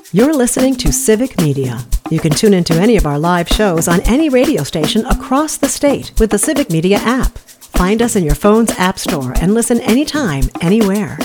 You're listening to Civic Media. You can tune into any of our live shows on any radio station across the state with the Civic Media app. Find us in your phone's app store and listen anytime, anywhere.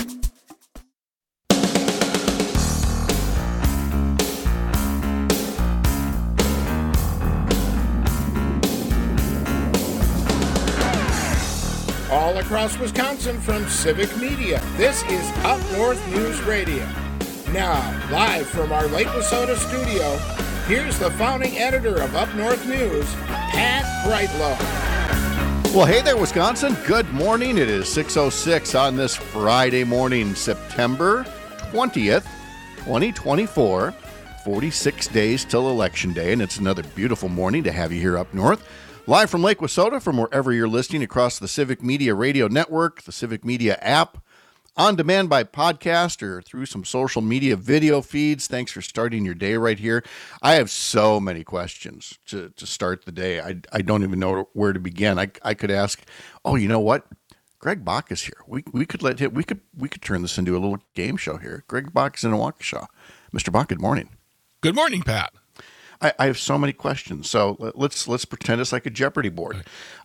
All across Wisconsin from Civic Media, this is Up North News Radio. Now, live from our Lake Wissota studio, here's the founding editor of Up North News, Pat Brightlow. Well, hey there, Wisconsin. Good morning. It is 6:06 on this Friday morning, September 20th, 2024. 46 days till Election Day, and it's another beautiful morning to have you here up north. Live from Lake Wissota, from wherever you're listening across the Civic Media Radio Network, the Civic Media app, on demand by podcast or through some social media video feeds. Thanks for starting your day right here. I have so many questions to start the day. I don't even know where to begin. I could ask, oh, you know what? Greg Bach is here. We could let him, we could turn this into a little game show here. Greg Bach is in Waukesha. Mr. Bach, good morning. Good morning, Pat. I have so many questions. So let's pretend it's like a Jeopardy board.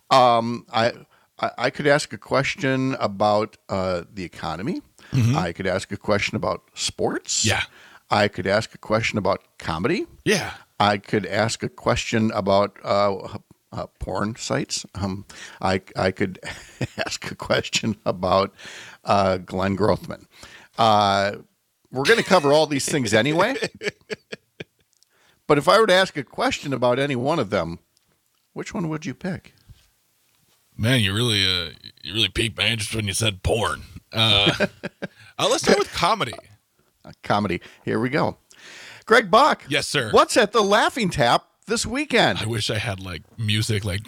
I could ask a question about the economy. Mm-hmm. I could ask a question about sports. Yeah. I could ask a question about comedy. Yeah. I could ask a question about porn sites. I could ask a question about Glenn Grothman. We're going to cover all these things anyway. But if I were to ask a question about any one of them, which one would you pick? Man, you really piqued my interest when you said porn. Let's start with comedy. Comedy. Here we go. Greg Bach. Yes, sir. What's at the Laughing Tap this weekend? I wish I had like music like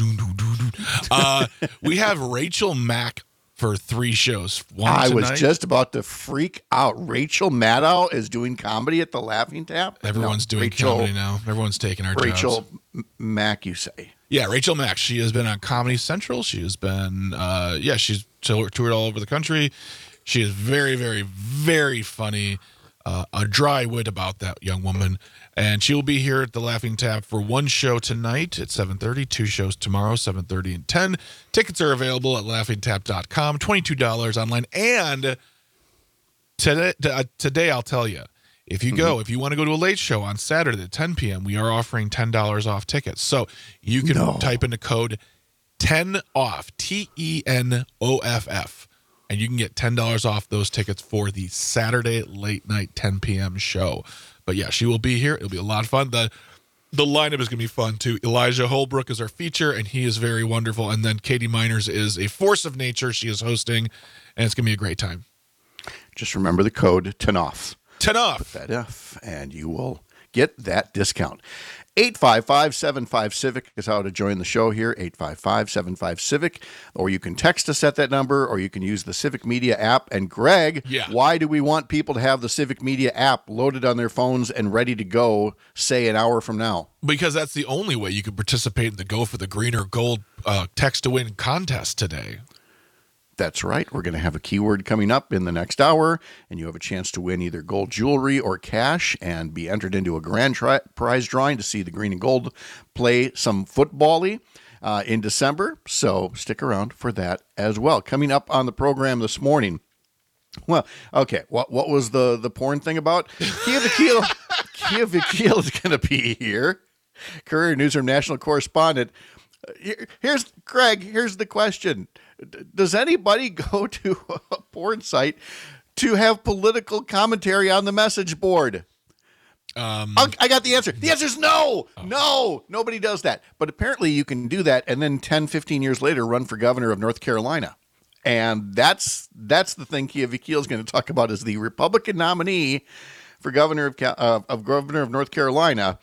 we have Rachel Mack for 3 shows. I was just about to freak out. Rachel Maddow is doing comedy at the Laughing Tap? Everyone's doing comedy now. Everyone's taking our jobs. Rachel Mack, you say? Yeah, Rachel Mack. She has been on Comedy Central. She has been, she's toured all over the country. She is very, very, very funny. A dry wit about that young woman. And she will be here at the Laughing Tap for 1 show tonight at 7:30, 2 shows tomorrow, 7:30 and 10. Tickets are available at laughingtap.com, $22 online. And today I'll tell you, if you go, if you want to go to a late show on Saturday at 10 p.m., we are offering $10 off tickets. So you can type in the code 10OFF, TENOFF, and you can get $10 off those tickets for the Saturday late night 10 p.m. show. But yeah, she will be here. It'll be a lot of fun. The lineup is going to be fun too. Elijah Holbrook is our feature, and he is very wonderful. And then Katie Miners is a force of nature. She is hosting, and it's going to be a great time. Just remember the code 10OFF. 10OFF. Put that off, and you will get that discount. 855-75-CIVIC is how to join the show here, 855-75-CIVIC. Or you can text us at that number, or you can use the Civic Media app. And Greg, why do we want people to have the Civic Media app loaded on their phones and ready to go, say, an hour from now? Because that's the only way you can participate in the Go for the Green or Gold text-to-win contest today. That's right. We're going to have a keyword coming up in the next hour, and you have a chance to win either gold jewelry or cash and be entered into a grand prize drawing to see the Green and Gold play some football-y in December. So stick around for that as well. Coming up on the program this morning. Well, okay. What was the porn thing about? Kia Vakil is going to be here. Courier Newsroom national correspondent. Here's Greg. Here's the question. Does anybody go to a porn site to have political commentary on the message board? I got the answer. The answer is no. No, nobody does that. But apparently you can do that and then 10, 15 years later run for governor of North Carolina. And that's the thing Kia Vakil is going to talk about as the Republican nominee for governor of North Carolina.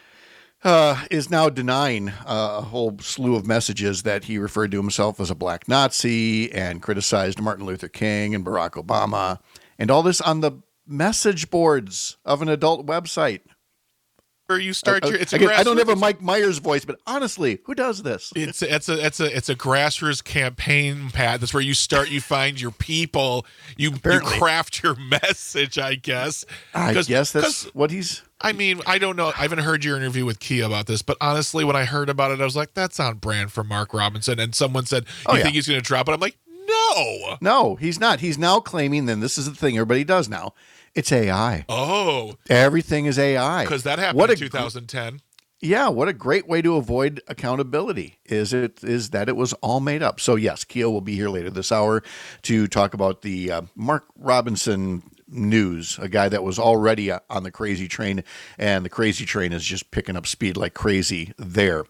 Is now denying a whole slew of messages that he referred to himself as a black Nazi and criticized Martin Luther King and Barack Obama, and all this on the message boards of an adult website. where you start your. It's a again, I don't have a grassroots- Mike Myers voice, but honestly, who does this? It's a grassroots campaign, Pat. That's where you start. You find your people. You craft your message. I guess. I guess that's what he's. I mean, I don't know. I haven't heard your interview with Kia about this, but honestly, when I heard about it, I was like, "That's on brand for Mark Robinson." And someone said, "You think he's going to drop it?" I'm like, No, he's not. He's now claiming. Then this is the thing everybody does now. It's AI. Oh, everything is AI because that happened in 2010. Yeah, what a great way to avoid accountability is that it was all made up. So yes, Kia will be here later this hour to talk about the Mark Robinson news, a guy that was already on the crazy train, and the crazy train is just picking up speed like crazy there.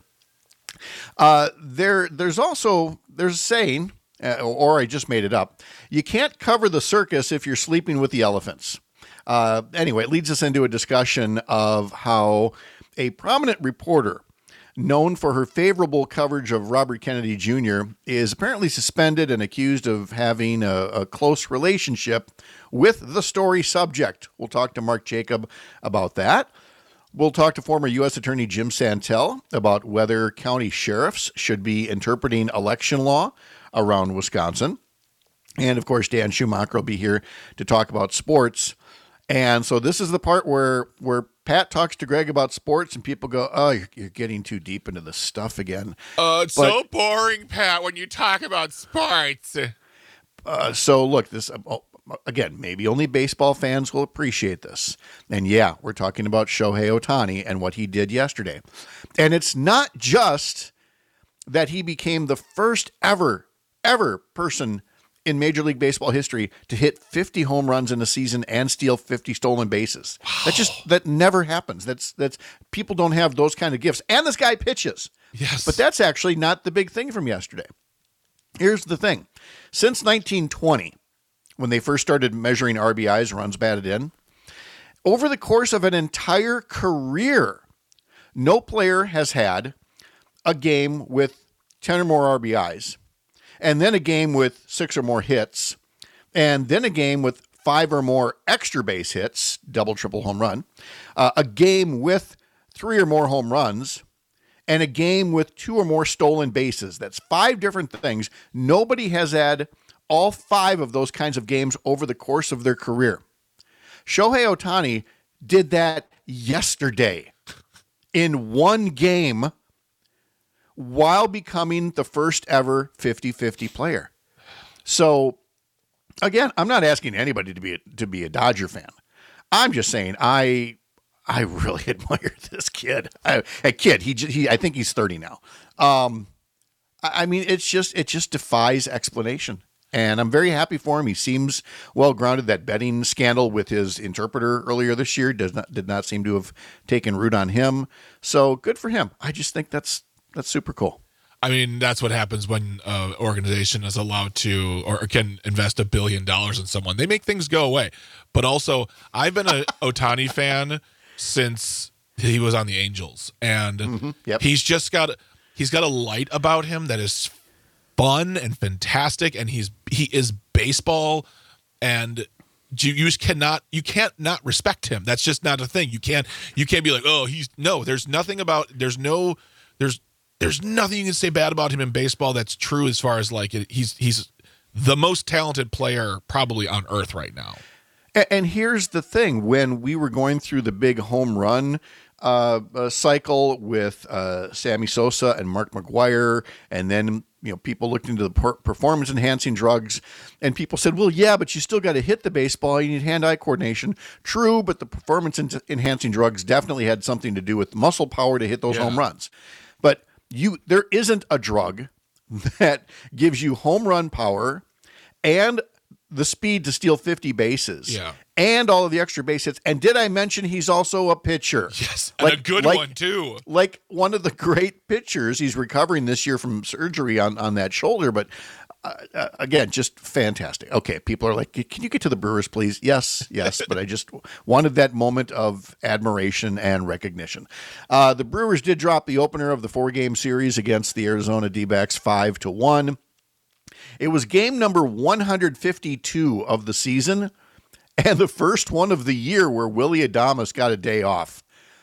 There's a saying, or I just made it up, you can't cover the circus if you're sleeping with the elephants. Anyway, it leads us into a discussion of how a prominent reporter known for her favorable coverage of Robert Kennedy Jr. is apparently suspended and accused of having a close relationship with the story subject. We'll talk to Mark Jacob about that. We'll talk to former U.S. Attorney Jim Santel about whether county sheriffs should be interpreting election law around Wisconsin. And, of course, Dan Schumacher will be here to talk about sports. And so this is the part where Pat talks to Greg about sports and people go, "Oh, you're getting too deep into this stuff again." It's so boring, Pat, when you talk about sports. So look, this again, maybe only baseball fans will appreciate this. And yeah, we're talking about Shohei Ohtani and what he did yesterday. And it's not just that he became the first ever person in Major League Baseball history to hit 50 home runs in a season and steal 50 stolen bases. Wow. That never happens. That's people don't have those kind of gifts. And this guy pitches. Yes. But that's actually not the big thing from yesterday. Here's the thing. Since 1920, when they first started measuring RBIs, runs batted in, over the course of an entire career, no player has had a game with 10 or more RBIs, and then a game with 6 or more hits, and then a game with 5 or more extra base hits, double, triple home run, a game with 3 or more home runs, and a game with 2 or more stolen bases. That's 5 different things. Nobody has had all 5 of those kinds of games over the course of their career. Shohei Ohtani did that yesterday in one game while becoming the first ever 50-50 player. So, again, I'm not asking anybody to be a Dodger fan. I'm just saying I really admire this kid. I think he's 30 now. I mean, it just defies explanation. And I'm very happy for him. He seems well grounded. That betting scandal with his interpreter earlier this year did not seem to have taken root on him. So good for him. I just think that's super cool. I mean, that's what happens when an organization is allowed to or can invest $1 billion in someone. They make things go away. But also, I've been a Ohtani fan since he was on the Angels, and he's got a light about him that is fun and fantastic, and he is baseball, and you can't not respect him. That's just not a thing. You can't be like, oh, there's nothing you can say bad about him in baseball that's true as far as like he's the most talented player probably on earth right now. And here's the thing: when we were going through the big home run cycle with Sammy Sosa and Mark McGwire, and then people looked into the performance-enhancing drugs, and people said, well, yeah, but you still got to hit the baseball. You need hand-eye coordination. True, but the performance-enhancing drugs definitely had something to do with muscle power to hit those home runs. But there isn't a drug that gives you home run power and the speed to steal 50 bases and all of the extra base hits. And did I mention he's also a pitcher? Yes, and a good one too. Like one of the great pitchers. He's recovering this year from surgery on that shoulder, but again, just fantastic. Okay, people are like, can you get to the Brewers, please? Yes, but I just wanted that moment of admiration and recognition. The Brewers did drop the opener of the 4-game series against the Arizona D-backs 5-1. It was game number 152 of the season and the first one of the year where Willy Adames got a day off.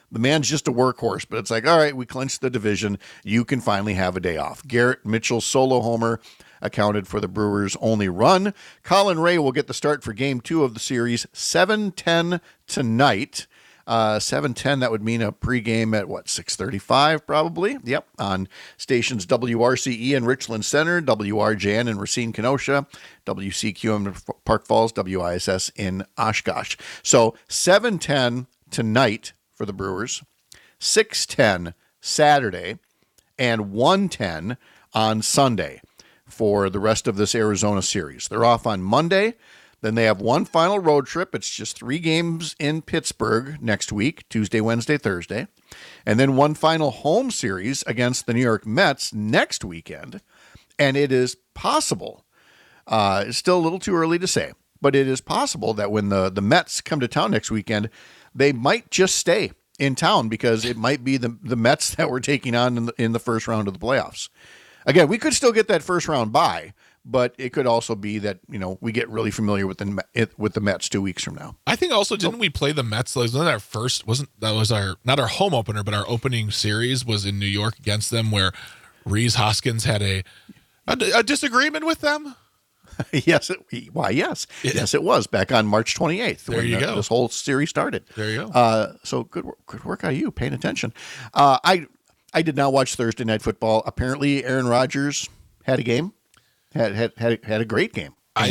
The man's just a workhorse, but it's like, all right, we clinched the division. You can finally have a day off. Garrett Mitchell's solo homer accounted for the Brewers' only run. Colin Ray will get the start for Game 2 of the series, 7:10 tonight. 7:10, that would mean a pregame at, 6:35 probably? Yep, on stations WRCE in Richland Center, WRJN in Racine, Kenosha, WCQM in Park Falls, WISS in Oshkosh. So 7:10 tonight for the Brewers, 6:10 Saturday, and 1:10 on Sunday for the rest of this Arizona series. They're off on Monday. Then they have one final road trip. It's just 3 games in Pittsburgh next week, Tuesday, Wednesday, Thursday. And then one final home series against the New York Mets next weekend. And it is possible, it's still a little too early to say, but it is possible that when the Mets come to town next weekend, they might just stay in town because it might be the Mets that we're taking on in the first round of the playoffs. Again, we could still get that first round bye, but it could also be that, we get really familiar with the Mets 2 weeks from now. I think also, didn't we play the Mets? Wasn't our not our home opener, but our opening series was in New York against them, where Rhys Hoskins had a disagreement with them? Yes, yes, it was back on March 28th. There you go. This whole series started. There you go. So good work out of you, paying attention. I did not watch Thursday Night Football. Apparently, Aaron Rodgers had a game, had a great game,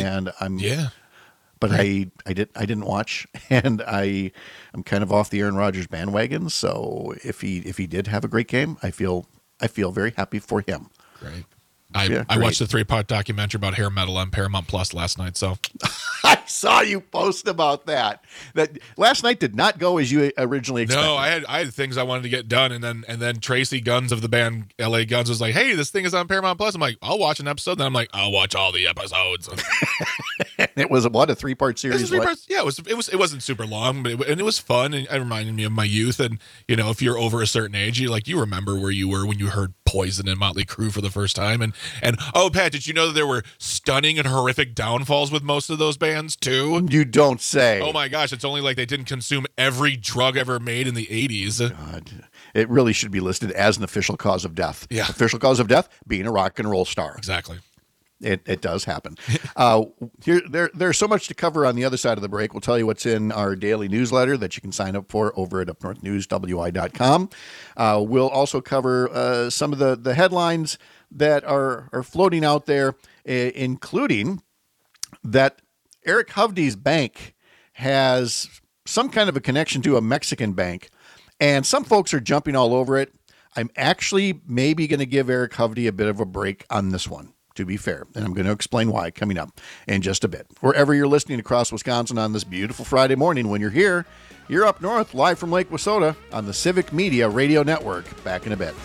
But I didn't watch, and I'm kind of off the Aaron Rodgers bandwagon. So if he did have a great game, I feel very happy for him. Great. I watched the 3-part documentary about hair metal on Paramount Plus last night. So I saw you post about that. That last night did not go as you originally expected. No, I had things I wanted to get done, and then Tracy Guns of the band LA Guns was like, "Hey, this thing is on Paramount Plus." I'm like, "I'll watch an episode." Then I'm like, "I'll watch all the episodes." It was a 3-part series. Yeah, it wasn't super long, but it was fun, and it reminded me of my youth. And if you're over a certain age, you remember where you were when you heard Poison and Motley Crue for the first time. And oh, Pat, did you know that there were stunning and horrific downfalls with most of those bands too? You don't say. Oh my gosh, it's only like they didn't consume every drug ever made in the 80s. God. It really should be listed as an official cause of death. Yeah. Official cause of death, being a rock and roll star. Exactly. It does happen. There's so much to cover on the other side of the break. We'll tell you what's in our daily newsletter that you can sign up for over at upnorthnewswi.com. We'll also cover some of the headlines that are floating out there, including that Eric Hovde's bank has some kind of a connection to a Mexican bank, and some folks are jumping all over it. I'm actually maybe going to give Eric Hovde a bit of a break on this one, to be fair. And I'm going to explain why coming up in just a bit. Wherever you're listening across Wisconsin on this beautiful Friday morning, when you're here, you're up north, live from Lake Wissota on the Civic Media Radio Network. Back in a bit.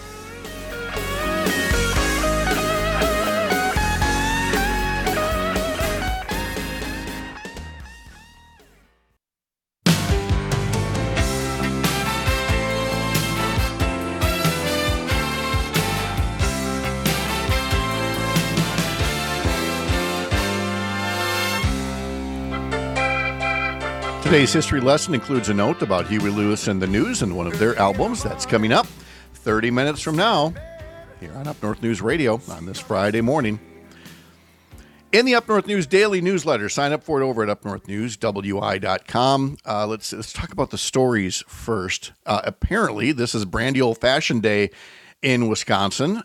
Today's history lesson includes a note about Huey Lewis and the News and one of their albums. That's coming up 30 minutes from now here on Up North News Radio on this Friday morning. In the Up North News daily newsletter, sign up for it over at upnorthnewswi.com. Let's talk about the stories first. Apparently, this is Brandy Old Fashioned Day in Wisconsin.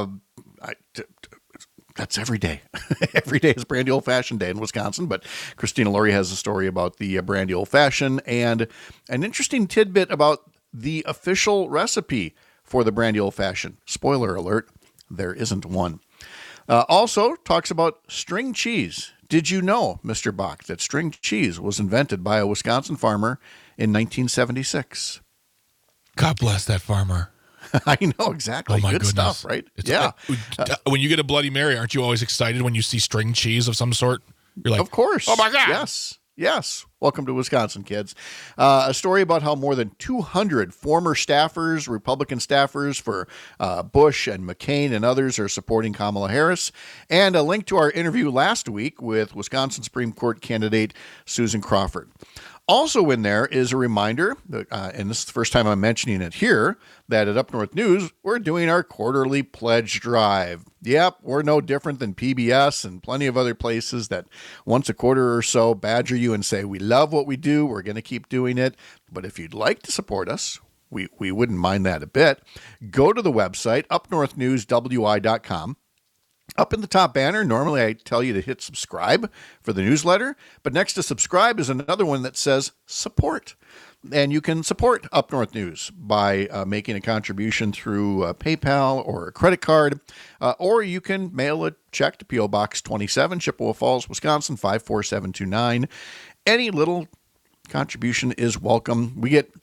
That's every day. Every day is Brandy Old Fashioned Day in Wisconsin. But Christina Laurie has a story about the Brandy Old Fashioned and an interesting tidbit about the official recipe for the Brandy Old Fashioned. Spoiler alert, there isn't one. Also talks about string cheese. Did you know, Mr. Bach, that string cheese was invented by a Wisconsin farmer in 1976? God bless that farmer. I know, exactly. Oh my Good goodness. stuff, right? Yeah. When you get a Bloody Mary, aren't you always excited when you see string cheese of some sort? You're like, of course. Oh my God. Yes. Welcome to Wisconsin, kids. A story about how more than 200 former staffers, Republican staffers for Bush and McCain and others are supporting Kamala Harris, and a link to our interview last week with Wisconsin Supreme Court candidate Susan Crawford. Also in there is a reminder, and this is the first time I'm mentioning it here, that at Up North News, we're doing our quarterly pledge drive. Yep, we're no different than PBS and plenty of other places that once a quarter or so badger you and say, we love what we do, we're going to keep doing it. But if you'd like to support us, we wouldn't mind that a bit. Go to the website, upnorthnewswi.com. Up in the top banner, normally I tell you to hit subscribe for the newsletter, but next to subscribe is another one that says support. And you can support Up North News by making a contribution through PayPal or a credit card, or you can mail a check to P.O. Box 27, Chippewa Falls, Wisconsin, 54729. Any little contribution is welcome. We get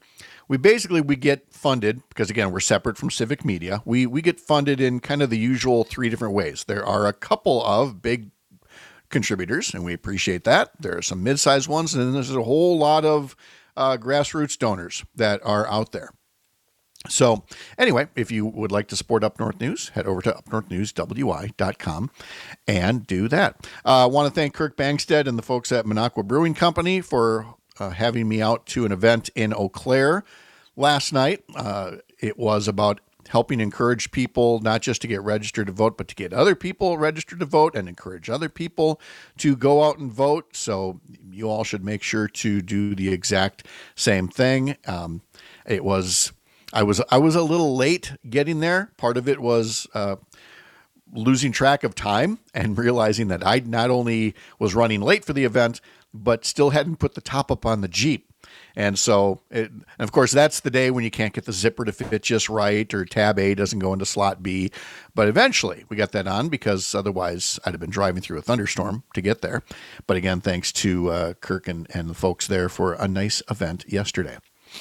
funded, because again, we're separate from Civic Media. We get funded in kind of the usual 3 different ways. There are a couple of big contributors, and we appreciate that. There are some mid-sized ones, and then there's a whole lot of grassroots donors that are out there. So anyway, if you would like to support Up North News, head over to upnorthnewswi.com and do that. I want to thank Kirk Bangstead and the folks at Minocqua Brewing Company for having me out to an event in Eau Claire last night. It was about helping encourage people not just to get registered to vote, but to get other people registered to vote and encourage other people to go out and vote. So you all should make sure to do the exact same thing. I was a little late getting there. Part of it was losing track of time and realizing that I not only was running late for the event, but still hadn't put the top up on the Jeep. And so, and of course, that's the day when you can't get the zipper to fit just right, or tab A doesn't go into slot B. But eventually we got that on, because otherwise I'd have been driving through a thunderstorm to get there. But again, thanks to Kirk and the folks there for a nice event yesterday.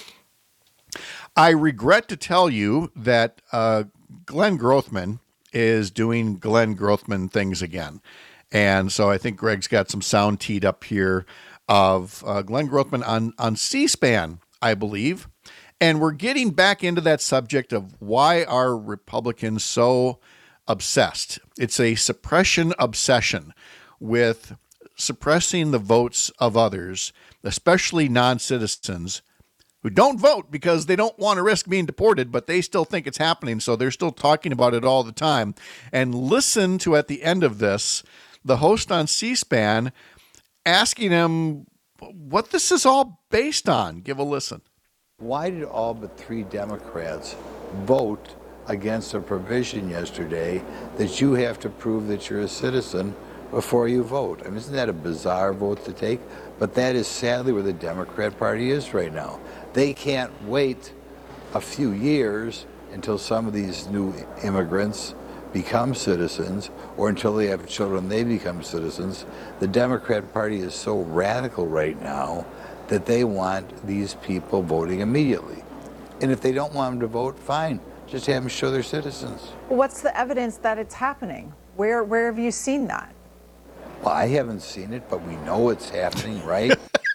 I regret to tell you that Glenn Grothman is doing Glenn Grothman things again. And so I think Greg's got some sound teed up here of Glenn Grothman on C-SPAN, I believe. And we're getting back into that subject of why are Republicans so obsessed. It's a suppression obsession with suppressing the votes of others, especially non-citizens, who don't vote because they don't want to risk being deported, but they still think it's happening. So they're still talking about it all the time. And listen to, at the end of this, the host on C-SPAN asking him what this is all based on. Give a listen. Why did all but 3 Democrats vote against a provision yesterday that you have to prove that you're a citizen before you vote? I mean, isn't that a bizarre vote to take? But that is sadly where the Democrat Party is right now. They can't wait a few years until some of these new immigrants become citizens, or until they have children, they become citizens. The Democrat Party is so radical right now that they want these people voting immediately. And if they don't want them to vote, fine, just have them show they're citizens. What's the evidence that it's happening? Where have you seen that? Well, I haven't seen it, but we know it's happening, right?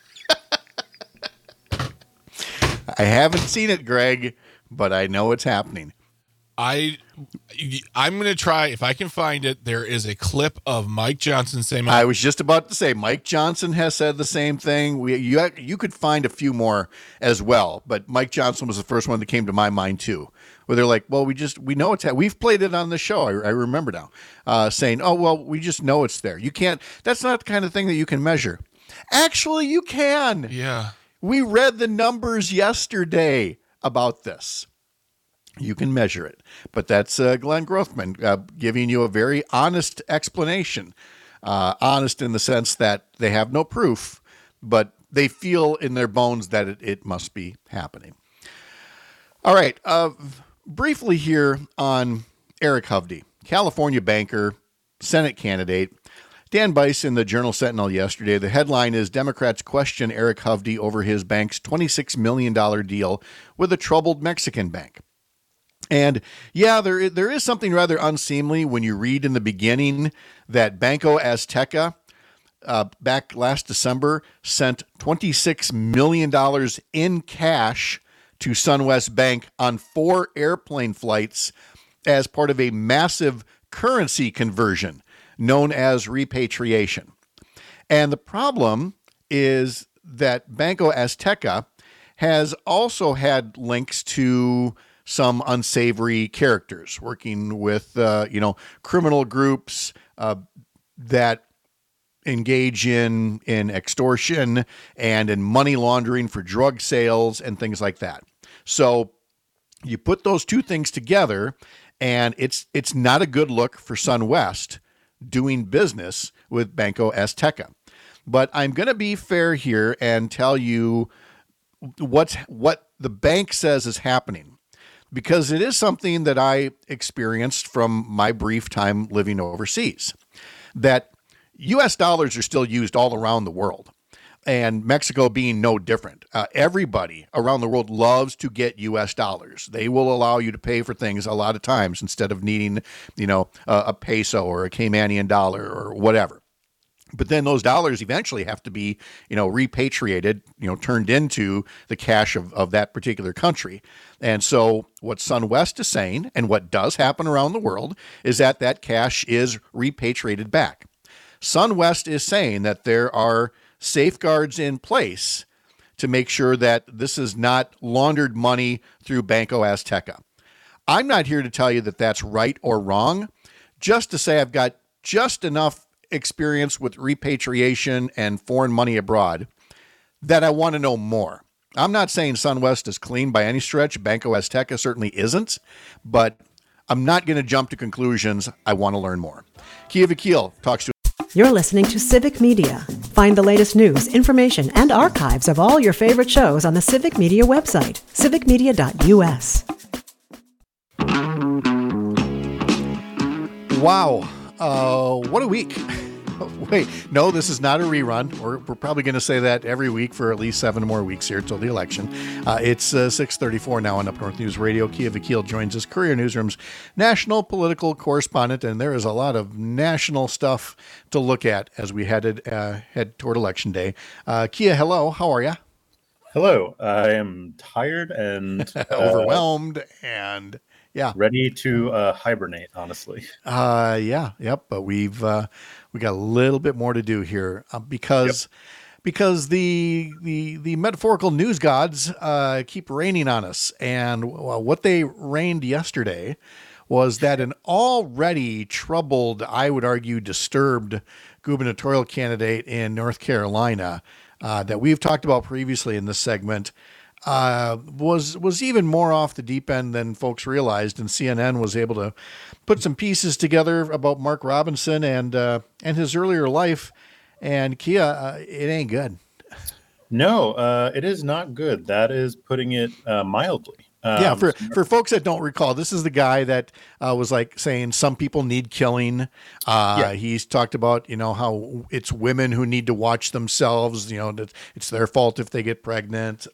I haven't seen it, Greg, but I know it's happening. I'm going to try, if I can find it. There is a clip of Mike Johnson saying, I was just about to say, Mike Johnson has said the same thing. You could find a few more as well, but Mike Johnson was the first one that came to my mind too, where they're like, well, we know it's, we've played it on the show. I remember now saying, oh, well, we just know it's there. You can't, that's not the kind of thing that you can measure. Actually, you can. Yeah. We read the numbers yesterday about this. You can measure it. But that's Glenn Grothman giving you a very honest explanation. Honest in the sense that they have no proof, but they feel in their bones that it must be happening. All right. Briefly here on Eric Hovde, California banker, Senate candidate. Dan Bice in the Journal-Sentinel yesterday. The headline is Democrats question Eric Hovde over his bank's $26 million deal with a troubled Mexican bank. And yeah, there is something rather unseemly when you read in the beginning that Banco Azteca back last December sent $26 million in cash to SunWest Bank on 4 airplane flights as part of a massive currency conversion known as repatriation. And the problem is that Banco Azteca has also had links to some unsavory characters working with, criminal groups that engage in extortion and in money laundering for drug sales and things like that. So you put those two things together, and it's not a good look for SunWest doing business with Banco Azteca. But I'm going to be fair here and tell you what the bank says is happening, because it is something that I experienced from my brief time living overseas, that U.S. dollars are still used all around the world, and Mexico being no different. Everybody around the world loves to get U.S. dollars. They will allow you to pay for things a lot of times instead of needing, a peso or a Caymanian dollar or whatever. But then those dollars eventually have to be, repatriated, turned into the cash of that particular country. And so what SunWest is saying, and what does happen around the world, is that cash is repatriated back. SunWest is saying that there are safeguards in place to make sure that this is not laundered money through Banco Azteca. I'm not here to tell you that that's right or wrong, just to say I've got just enough experience with repatriation and foreign money abroad that I want to know more. I'm not saying SunWest is clean by any stretch. Banco Azteca certainly isn't, but I'm not going to jump to conclusions. I want to learn more. Kia Vakil talks to. You're listening to Civic Media. Find the latest news, information, and archives of all your favorite shows on the Civic Media website, civicmedia.us. Wow. What a week. Wait, no, this is not a rerun. We're probably going to say that every week for at least 7 more weeks here till the election. It's 6:34 now on Up North News Radio. Kia Vakil joins us, Courier Newsroom's national political correspondent, and there is a lot of national stuff to look at as we head toward Election Day. Kia, hello. How are you? Hello. I am tired and overwhelmed and ready to hibernate, honestly. But we got a little bit more to do here because the metaphorical news gods keep raining on us, and what they rained yesterday was that an already troubled, I would argue, disturbed gubernatorial candidate in North Carolina that we've talked about previously in this segment was even more off the deep end than folks realized, and CNN was able to put some pieces together about Mark Robinson and his earlier life. And Kia, it ain't good. No, it is not good. That is putting it mildly. For folks that don't recall, this is the guy that was like saying some people need killing. He's talked about, how it's women who need to watch themselves, that it's their fault if they get pregnant.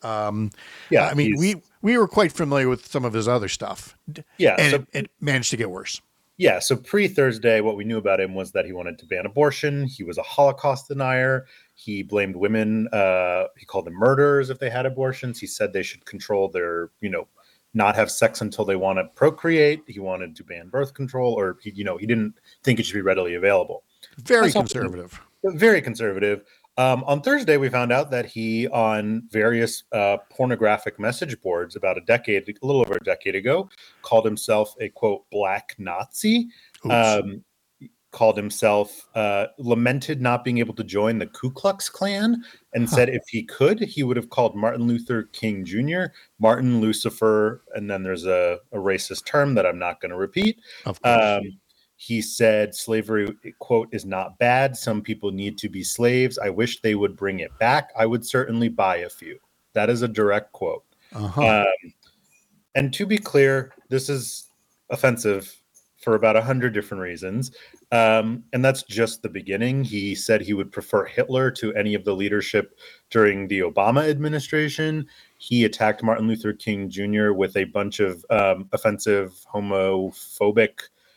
We were quite familiar with some of his other stuff. And it managed to get worse. Yeah, so pre-Thursday, what we knew about him was that he wanted to ban abortion. He was a Holocaust denier. He blamed women. He called them murderers if they had abortions. He said they should control their, not have sex until they want to procreate. He wanted to ban birth control, or he didn't think it should be readily available. Very conservative. Very conservative. On Thursday, we found out that he, on various pornographic message boards about a little over a decade ago, called himself a, quote, black Nazi, called himself, lamented not being able to join the Ku Klux Klan, and said if he could, he would have called Martin Luther King Jr. Martin Lucifer, and then there's a racist term that I'm not going to repeat. Of course. He said slavery, quote, is not bad. Some people need to be slaves. I wish they would bring it back. I would certainly buy a few. That is a direct quote. And to be clear, this is offensive for about 100 different reasons. And that's just the beginning. He said he would prefer Hitler to any of the leadership during the Obama administration. He attacked Martin Luther King Jr. with a bunch of offensive, homophobic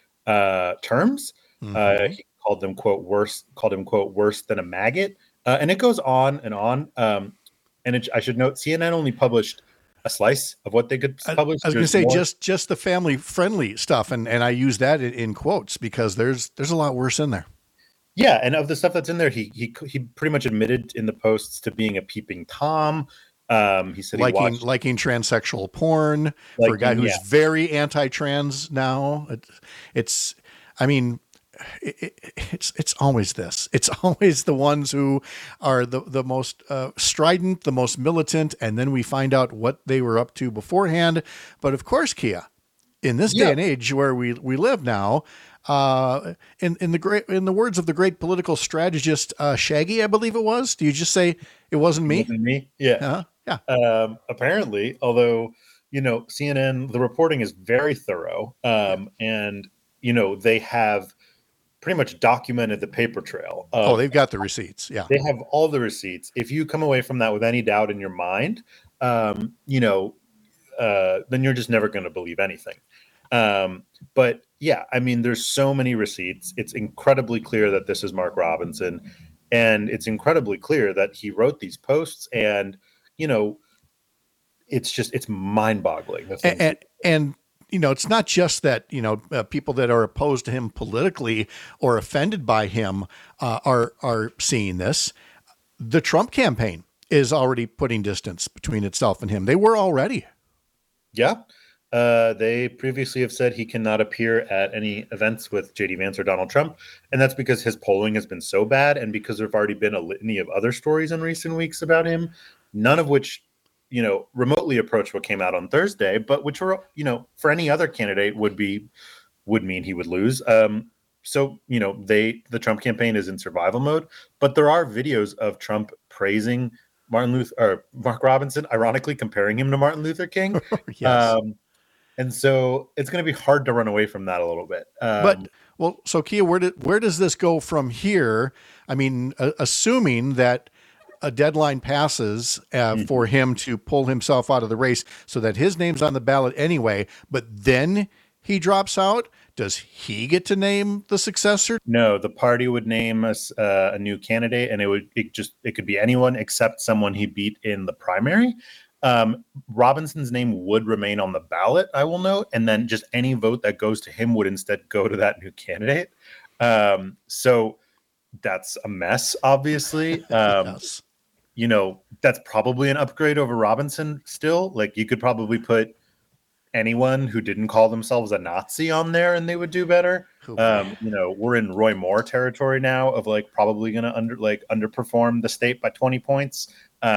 terms. He called them, quote, worse than a maggot. And it goes on and on. I should note, CNN only published a slice of what they could publish. I was going to say just the family friendly stuff. And I use that in quotes because there's a lot worse in there. Yeah, and of the stuff that's in there, he pretty much admitted in the posts to being a peeping Tom. He said he watched liking transsexual porn for a guy who's very anti-trans now. It's I mean, it's always this. It's always the ones who are the most strident, the most militant, and then we find out what they were up to beforehand. But of course, Kia, in this day and age where we live now, in the words of the great political strategist Shaggy, I believe it was. Do you just say it wasn't me? It wasn't me. Yeah. Yeah. Apparently, although CNN, the reporting is very thorough, and they have pretty much documented the paper trail. They've got the receipts. Yeah, they have all the receipts. If you come away from that with any doubt in your mind, then you're just never going to believe anything. But yeah, I mean, there's so many receipts. It's incredibly clear that this is Mark Robinson, and it's incredibly clear that he wrote these posts. And it's mind-boggling. And it's not just that people that are opposed to him politically or offended by him are seeing this. The Trump campaign is already putting distance between itself and him. They were already. Yeah. They previously have said he cannot appear at any events with JD Vance or Donald Trump. And that's because his polling has been so bad, and because there've already been a litany of other stories in recent weeks about him, none of which, remotely approach what came out on Thursday, but which were, for any other candidate would mean he would lose. So, the Trump campaign is in survival mode, but there are videos of Trump praising Mark Robinson, ironically comparing him to Martin Luther King. Yes. And so it's going to be hard to run away from that a little bit. So Kia, where does this go from here? I mean, assuming that a deadline passes for him to pull himself out of the race so that his name's on the ballot anyway, but then he drops out, does he get to name the successor? No, the party would name us a new candidate, and it could be anyone except someone he beat in the primary. Robinson's name would remain on the ballot, I will note, and then just any vote that goes to him would instead go to that new candidate. So that's a mess, obviously. Yes. That's probably an upgrade over Robinson still. Like, you could probably put anyone who didn't call themselves a Nazi on there and they would do better. We're in Roy Moore territory now of probably going to underperform the state by 20 points.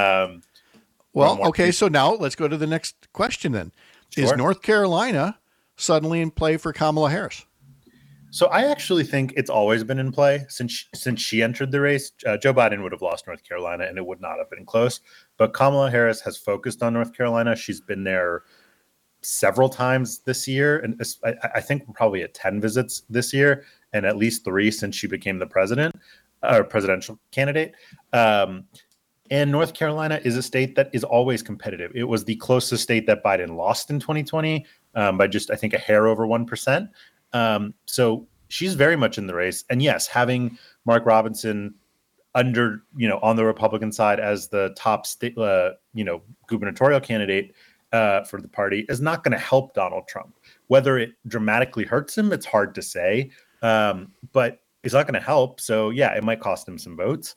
Okay, so now let's go to the next question then. Sure. Is North Carolina suddenly in play for Kamala Harris? So I actually think it's always been in play since she entered the race. Joe Biden would have lost North Carolina and it would not have been close. But Kamala Harris has focused on North Carolina. She's been there several times this year, and I think we're probably at 10 visits this year, and at least 3 since she became the presidential candidate. And North Carolina is a state that is always competitive. It was the closest state that Biden lost in 2020 by just, I think, a hair over 1%. So she's very much in the race. And yes, having Mark Robinson on the Republican side as the top state, gubernatorial candidate for the party is not going to help Donald Trump. Whether it dramatically hurts him, it's hard to say. But it's not going to help. So yeah, it might cost him some votes.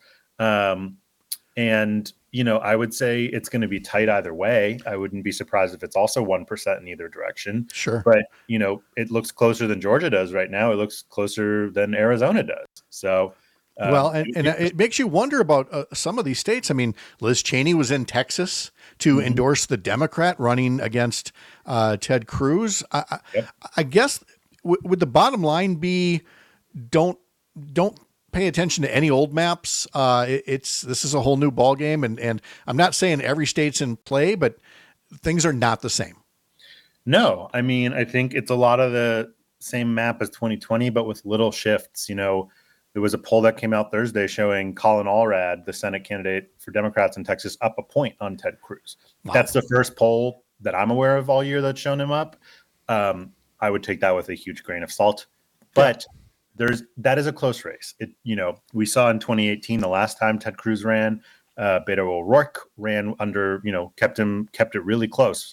And, I would say it's going to be tight either way. I wouldn't be surprised if it's also 1% in either direction. Sure. But, it looks closer than Georgia does right now. It looks closer than Arizona does. So, it makes you wonder about some of these states. I mean, Liz Cheney was in Texas to endorse the Democrat running against Ted Cruz. I guess would the bottom line be don't pay attention to any old maps. This is a whole new ball game, and I'm not saying every state's in play, but things are not the same. No, I mean, I think it's a lot of the same map as 2020, but with little shifts. There was a poll that came out Thursday showing Colin Allred, the Senate candidate for Democrats in Texas, up a point on Ted Cruz. Wow. That's the first poll that I'm aware of all year that's shown him up. I would take that with a huge grain of salt, but that is a close race. We saw in 2018, the last time Ted Cruz ran, Beto O'Rourke ran under, kept it really close.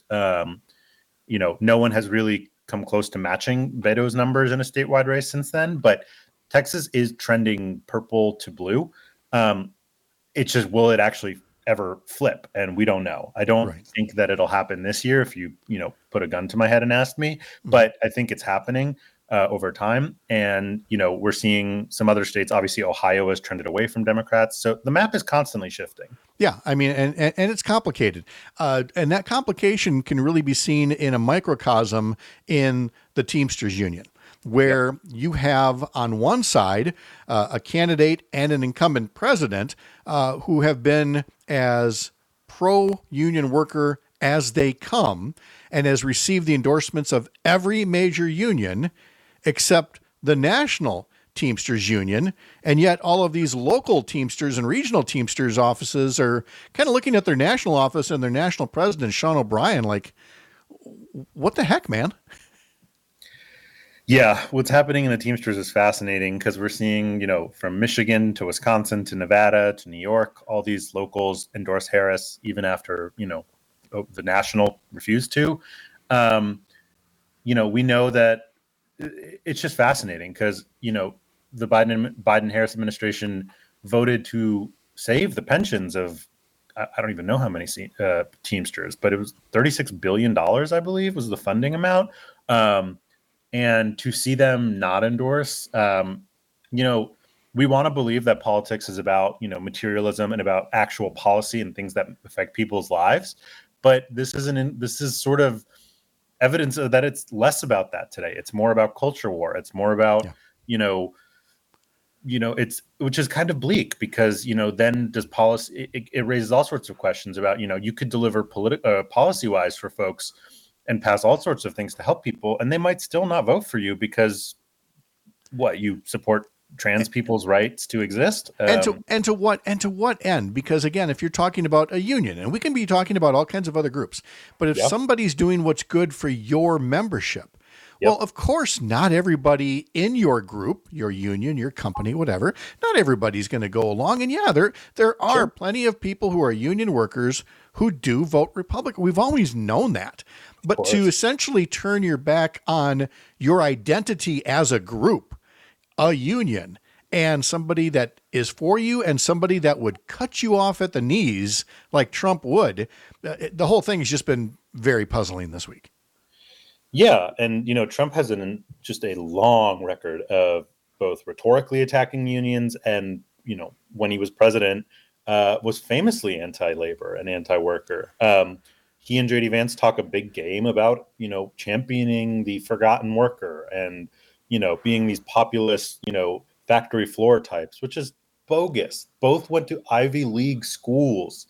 No one has really come close to matching Beto's numbers in a statewide race since then, but Texas is trending purple to blue. It's just, will it actually ever flip? And we don't know. I don't think that it'll happen this year if you put a gun to my head and asked me, but I think it's happening over time. And, we're seeing some other states, obviously Ohio has trended away from Democrats. So the map is constantly shifting. Yeah, I mean, and it's complicated. And that complication can really be seen in a microcosm in the Teamsters Union, where you have on one side a candidate and an incumbent president who have been as pro-union worker as they come and has received the endorsements of every major union except the National Teamsters Union. And yet all of these local Teamsters and regional Teamsters offices are kind of looking at their national office and their national president, Sean O'Brien, like, what the heck, man? Yeah, what's happening in the Teamsters is fascinating because we're seeing, from Michigan to Wisconsin to Nevada to New York, all these locals endorse Harris even after, the national refused to. We know that it's just fascinating because, the Biden-Harris administration voted to save the pensions of, I don't even know how many Teamsters, but it was $36 billion, I believe, was the funding amount. And to see them not endorse, we want to believe that politics is about, materialism and about actual policy and things that affect people's lives. But this is sort of evidence that it's less about that today. It's more about culture war. It's more about, which is kind of bleak because, then does policy, it raises all sorts of questions about, you could deliver policy wise for folks and pass all sorts of things to help people, and they might still not vote for you because you support trans people's rights to exist. And to what end? Because again, if you're talking about a union, and we can be talking about all kinds of other groups, but if somebody's doing what's good for your membership, well, of course, not everybody in your group, your union, your company, whatever, not everybody's going to go along. And there are plenty of people who are union workers who do vote Republican. We've always known that. But to essentially turn your back on your identity as a group, a union, and somebody that is for you and somebody that would cut you off at the knees like Trump would, the whole thing has just been very puzzling this week. Yeah. And, Trump has just a long record of both rhetorically attacking unions and, when he was president, was famously anti-labor and anti-worker. He and JD Vance talk a big game about, championing the forgotten worker and, being these populist, factory floor types, which is bogus. Both went to Ivy League schools.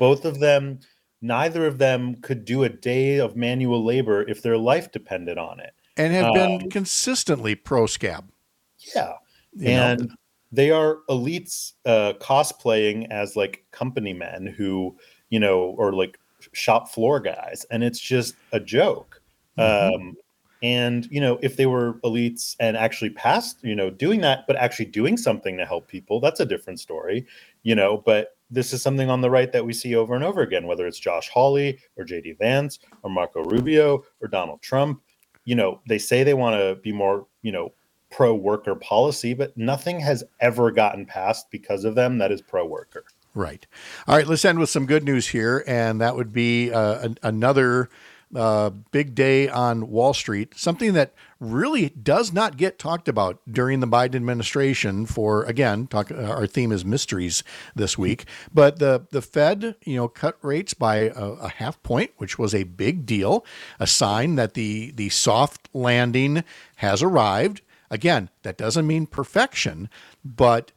Neither of them could do a day of manual labor if their life depended on it. And have been consistently pro-scab. Yeah. And they are elites cosplaying as like company men who, or like shop floor guys. And it's just a joke. Mm-hmm. And, if they were elites and actually passed, doing that, but actually doing something to help people, that's a different story, but this is something on the right that we see over and over again, whether it's Josh Hawley or JD Vance or Marco Rubio or Donald Trump. They say they want to be more, pro-worker policy, but nothing has ever gotten passed because of them that is pro-worker. Right. All right, let's end with some good news here, and that would be another big day on Wall Street, something that really does not get talked about during the Biden administration for, again, our theme is mysteries this week, but the Fed, cut rates by a half point, which was a big deal, a sign that the soft landing has arrived. Again, that doesn't mean perfection, but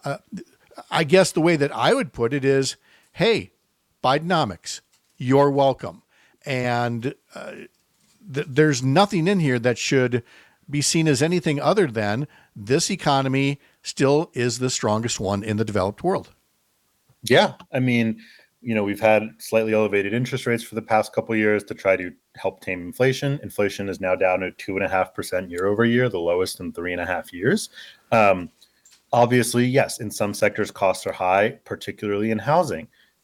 I guess the way that I would put it is, hey, Bidenomics, you're welcome. And there's nothing in here that should be seen as anything other than this economy still is the strongest one in the developed world. Yeah. I mean, we've had slightly elevated interest rates for the past couple of years to try to help tame inflation. Inflation is now down to 2.5% year over year, the lowest in 3.5 years. Obviously, yes, in some sectors, costs are high, particularly in housing.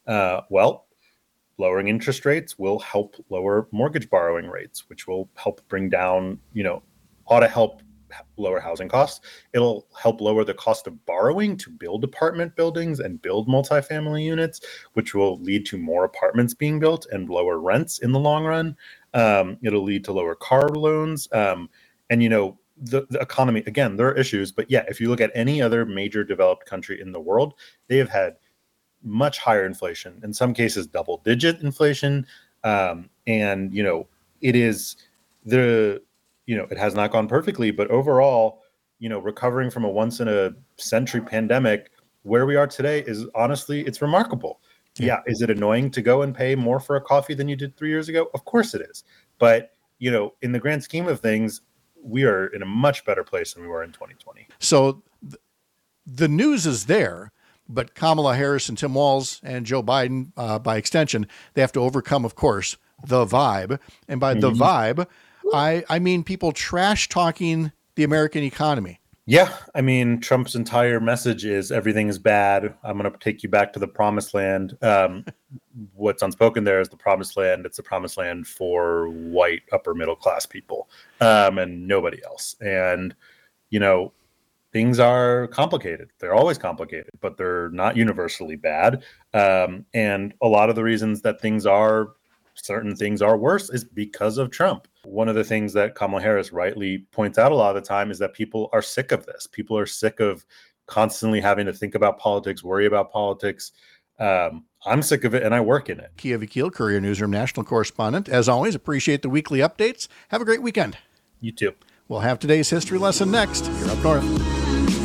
Lowering interest rates will help lower mortgage borrowing rates, which will help bring down, ought to help lower housing costs. It'll help lower the cost of borrowing to build apartment buildings and build multifamily units, which will lead to more apartments being built and lower rents in the long run. It'll lead to lower car loans. And, you know, the economy, again, there are issues, but yeah, if you look at any other major developed country in the world, they have had much higher inflation, in some cases double-digit inflation. And, you know, it is it has not gone perfectly, but overall, you know, recovering from a once-in-a-century pandemic, where we are today is honestly, it's remarkable. Yeah. Is it annoying to go and pay more for a coffee than you did 3 years ago? Of course it is. But, you know, in the grand scheme of things, we are in a much better place than we were in 2020. So the news is there, but Kamala Harris and Tim Walz and Joe Biden, by extension, they have to overcome, of course, the vibe. And by the vibe, I mean people trash talking the American economy. Yeah, I mean, Trump's entire message is everything is bad. I'm going to take you back to the promised land. What's unspoken there is the promised land. It's the promised land for white upper middle class people and nobody else. And, you know, things are complicated. They're always complicated, but they're not universally bad. And a lot of the reasons that certain things are worse is because of Trump. One of the things that Kamala Harris rightly points out a lot of the time is that people are sick of this. People are sick of constantly having to think about politics, worry about politics. I'm sick of it, and I work in it. Kia Vakil, Courier Newsroom national correspondent. As always, appreciate the weekly updates. Have a great weekend. You too. We'll have today's history lesson next. You're up north.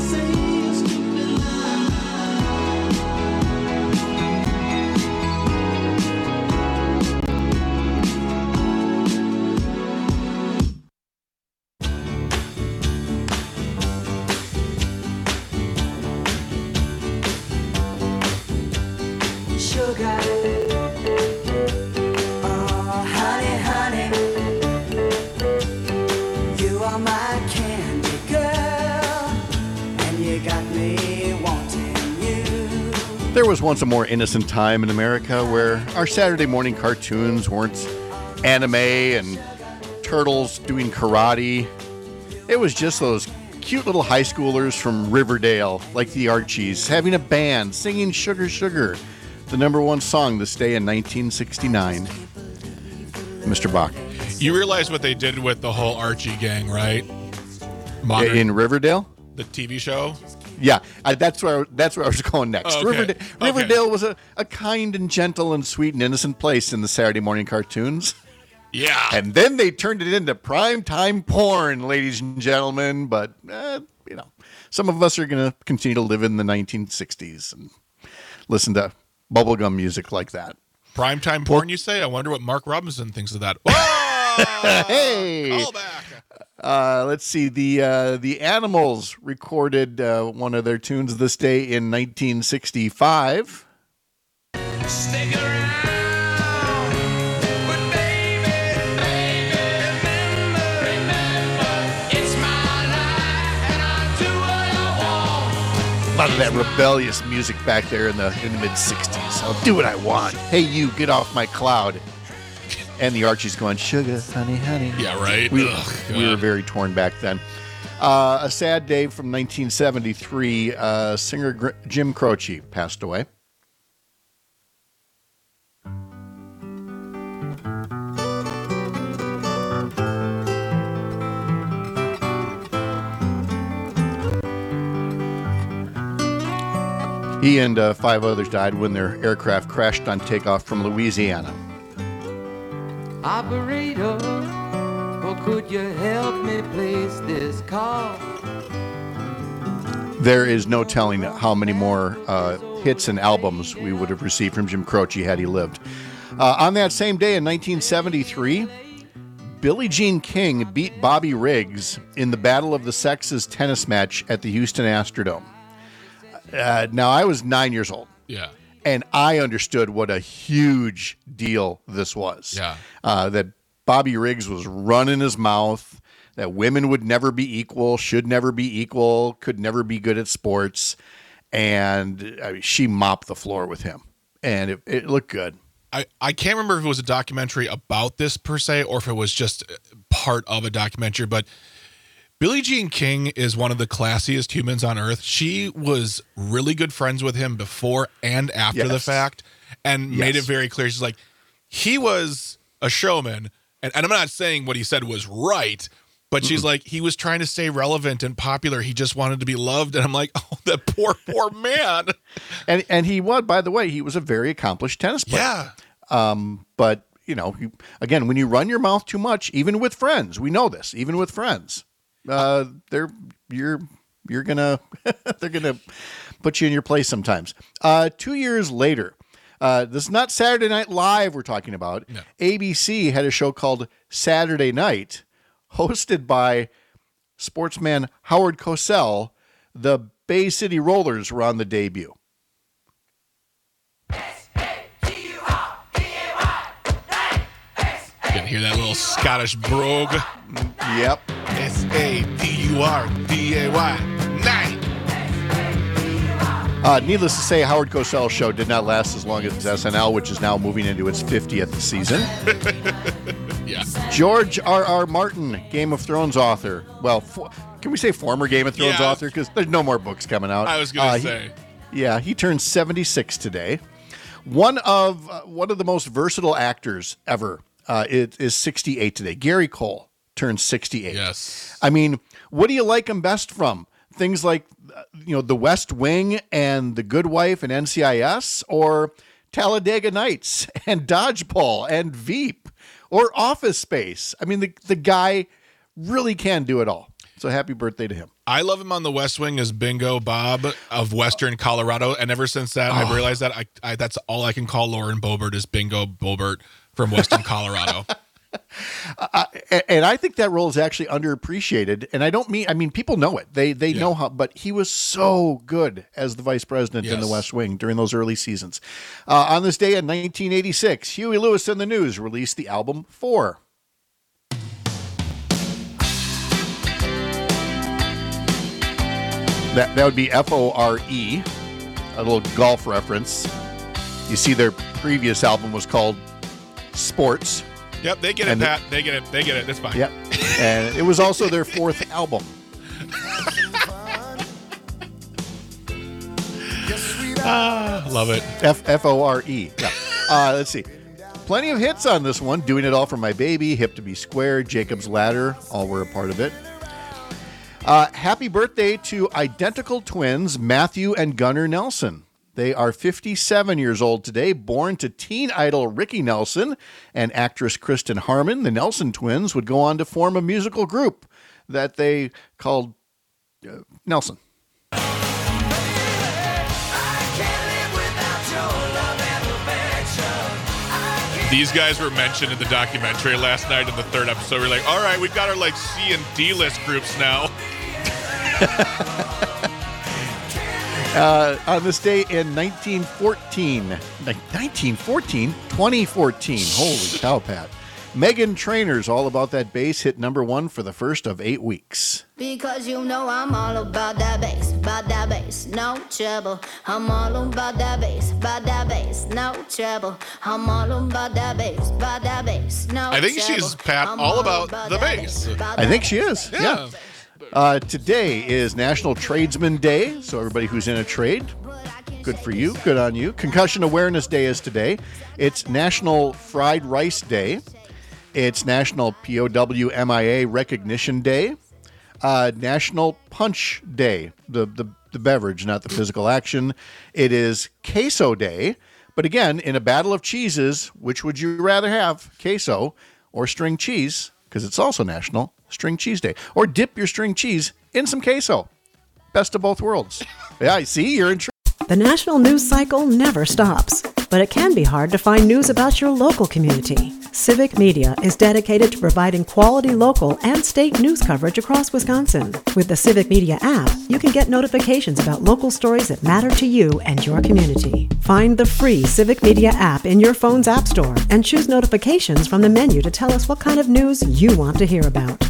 There was once a more innocent time in America where our Saturday morning cartoons weren't anime and turtles doing karate. It was just those cute little high schoolers from Riverdale, like the Archies, having a band, singing Sugar Sugar, the number one song this day in 1969. Mr. Bach. You realize what they did with the whole Archie gang, right? In Riverdale? The TV show? Yeah, that's where I was going next. Oh, okay. Riverdale was a kind and gentle and sweet and innocent place in the Saturday morning cartoons. Yeah. And then they turned it into primetime porn, ladies and gentlemen. But, you know, some of us are going to continue to live in the 1960s and listen to bubblegum music like that. Primetime porn, you say? I wonder what Mark Robinson thinks of that. Whoa! Hey! Call back. Let's see. The Animals recorded one of their tunes this day in 1965. Stick around, but baby, remember, it's my life and I do what I want. A lot of that rebellious music back there in the mid-60s. I'll do what I want. Hey, you, get off my cloud. And the Archies going, sugar, honey, honey. Yeah, right. We were very torn back then. A sad day from 1973. Singer Jim Croce passed away. He and 5 others died when their aircraft crashed on takeoff from Louisiana. Operator, or could you help me place this call? There is no telling how many more hits and albums we would have received from Jim Croce had he lived. On that same day in 1973, Billie Jean King beat Bobby Riggs in the Battle of the Sexes tennis match at the Houston Astrodome. Now, I was 9 years old. Yeah. And I understood what a huge deal this was. Yeah. That Bobby Riggs was running his mouth, that women would never be equal, should never be equal, could never be good at sports. And I mean, she mopped the floor with him. And it looked good. I can't remember if it was a documentary about this per se or if it was just part of a documentary, but Billie Jean King is one of the classiest humans on earth. She was really good friends with him before and after the fact, and made it very clear. She's like, he was a showman, and I'm not saying what he said was right, but she's like, he was trying to stay relevant and popular. He just wanted to be loved. And I'm like, oh, that poor man. And he was, by the way, he was a very accomplished tennis player. Yeah. But, you know, again, when you run your mouth too much, even with friends, we know this, even with friends, you're gonna they're gonna put you in your place sometimes. 2 years later, this is not Saturday Night Live we're talking about. No. ABC had a show called Saturday Night, hosted by sportsman Howard Cosell. The Bay City Rollers were on the debut. You can hear that little Scottish brogue. Yep. SADURDAY. Needless to say, Howard Cosell's show did not last as long as SNL, which is now moving into its 50th season. Yeah. George R.R. Martin, Game of Thrones author. Well, can we say former Game of Thrones author? Because there's no more books coming out. I was going to say. He turned 76 today. One of the most versatile actors ever is 68 today. Gary Cole turned 68. Yes. I mean, what do you like him best from? Things like, The West Wing and The Good Wife and NCIS, or Talladega Nights and Dodgeball and Veep, or Office Space. I mean, the guy really can do it all. So happy birthday to him. I love him on The West Wing as Bingo Bob of Western Colorado, and ever since that, I've realized that I that's all I can call Lauren Boebert is Bingo Boebert from Western Colorado. And I think that role is actually underappreciated. And I mean, people know it. They know how, but he was so good as the vice president in The West Wing during those early seasons. On this day in 1986, Huey Lewis and the News released the album 4. That would be F-O-R-E, a little golf reference. You see their previous album was called Sports. Yep, they get it, Pat. They get it. They get it. That's fine. Yep. And it was also their 4th album. Love it. F-O-R-E. Yeah. Let's see. Plenty of hits on this one. Doing It All for My Baby, Hip to Be Square, Jacob's Ladder, all were a part of it. Happy birthday to identical twins, Matthew and Gunnar Nelson. They are 57 years old today, born to teen idol Ricky Nelson and actress Kristen Harmon. The Nelson twins would go on to form a musical group that they called Nelson. These guys were mentioned in the documentary last night in the 3rd episode. We're like, all right, we've got our like C and D list groups now. On this day in 2014, holy cow, Pat. Meghan Trainor's All About That Bass hit number 1 for the first of 8 weeks. Because you know I'm all about that bass, no trouble. I'm all about that bass, no trouble. I'm all about that bass, no trouble. I think she's, Pat, all about the bass. I think she is, yeah. Today is National Tradesman Day, so everybody who's in a trade, good for you, good on you. Concussion Awareness Day is today. It's National Fried Rice Day. It's National POW/MIA Recognition Day. National Punch Day, the beverage, not the physical action. It is Queso Day. But again, in a battle of cheeses, which would you rather have, queso or string cheese? Because it's also National String Cheese Day. Or dip your string cheese in some queso. Best of both worlds. Yeah, I see, you're in trouble. The national news cycle never stops, but it can be hard to find news about your local community. Civic Media is dedicated to providing quality local and state news coverage across Wisconsin. With the Civic Media app, you can get notifications about local stories that matter to you and your community. Find the free Civic Media app in your phone's app store and choose notifications from the menu to tell us what kind of news you want to hear about.